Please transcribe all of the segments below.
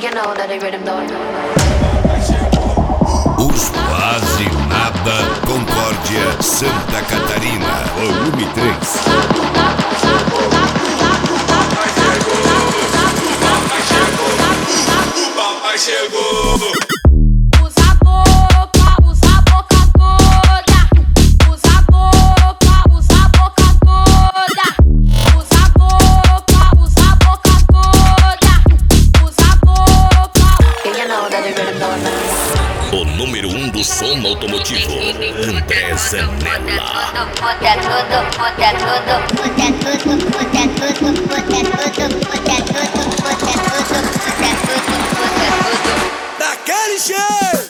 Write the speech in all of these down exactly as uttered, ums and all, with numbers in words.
Os Quase Nada, Concórdia, Santa Catarina, volume três. Papai chegou. O número um do som automotivo, André Zanella. Daquele jeito.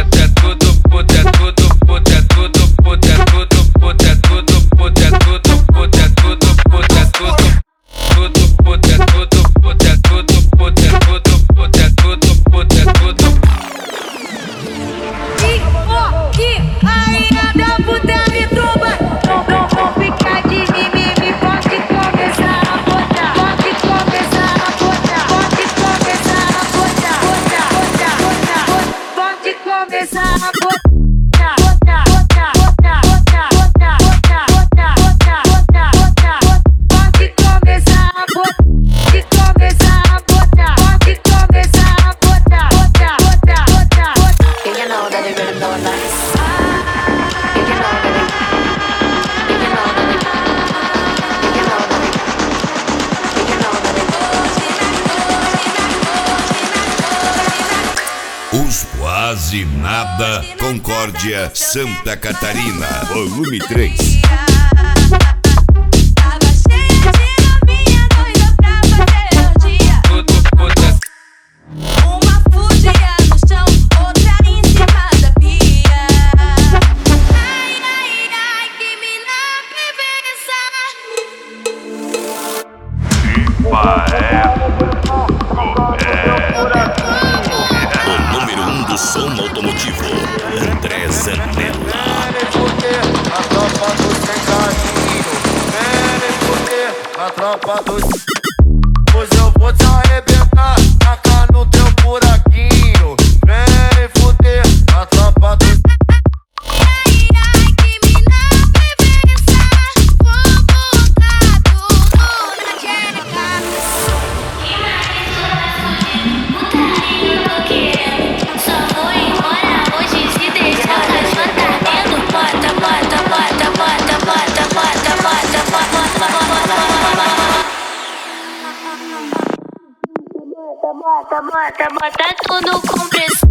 Os Quase Nada, Concórdia, Santa Catarina, volume três. Do som automotivo, André Zanella. A tropa do sem carinho, vem fuder, a tropa do. Hoje eu vou te arrebentar, tacar no teu buraquinho, vem fuder, a tropa do. Bota, bota, bota, bota tudo no compressor.